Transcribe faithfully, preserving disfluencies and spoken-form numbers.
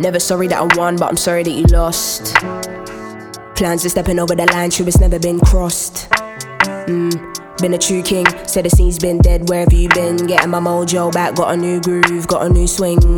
Never sorry that I won, but I'm sorry that you lost. Plans are stepping over the line, true, it's never been crossed. Mm, been a true king, said the scene's been dead, where have you been? Getting my mojo back, got a new groove, got a new swing.